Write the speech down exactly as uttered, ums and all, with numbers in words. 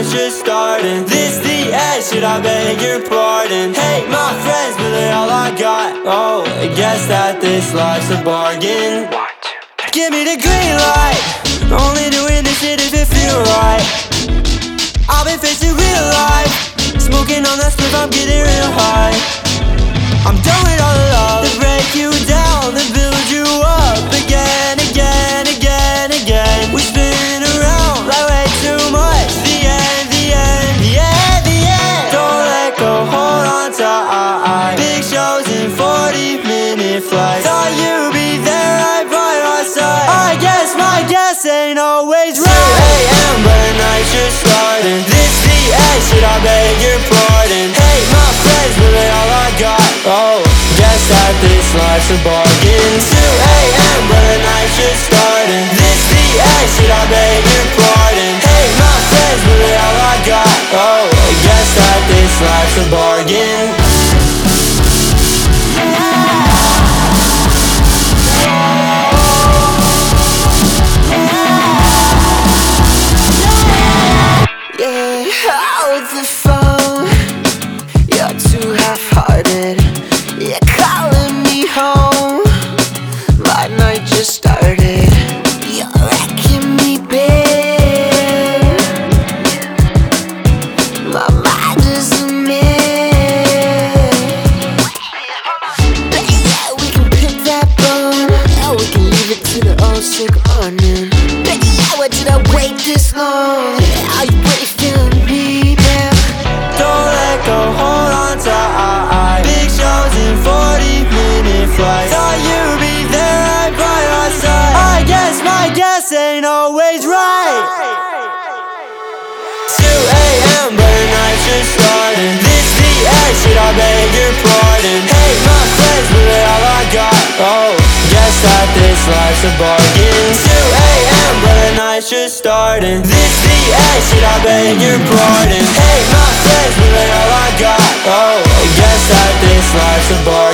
night's just starting. This the end, should I beg your pardon? Hate my friends, but they're all I got. Oh, I guess that this life's a bargain. Give me the green light. Only doing this shit if it feel right. I've been facing real life. Smoking on that spliff, I'm getting real high. I'm done with all the love to break you down, to build you up again, again, again, again. We spin around like way too much. The end, the end, the end, the end. Don't let go, hold on tight. Big shows in forty minute flights. Thought you'd be there right by my side. I guess my guess ain't always right. two A M but the night's just starting. This the end, should I beg your pardon? Hate my friends, but they all I got. Oh, guess that this life's a bargain. two A M but the night's just starting. This the end, should I beg your pardon? Hate my friends, but they all I got. Oh, guess that this life's a bargain. Hold the phone, you're too half-hearted. You're calling me home, my night just started. You're wrecking me, babe. My mind is a mess. But yeah, we can pick that bone. Yeah, we can leave it to the old sick morning. But yeah, why did I wait this long? Are you really feeling me, babe? Don't let go, hold on tight. Big shows in forty minute flights. Thought you'd be there right by my side. I guess my guess ain't always right. two A M but the night's just starting. This the end, should I beg your pardon? Hate my friends, but they're all I got. Oh, guess that this life's a bargain. two A M but the night's just starting. This the end, should I beg your pardon? Hate my friends, but they're all I got. Oh, guess that this life's a bargain.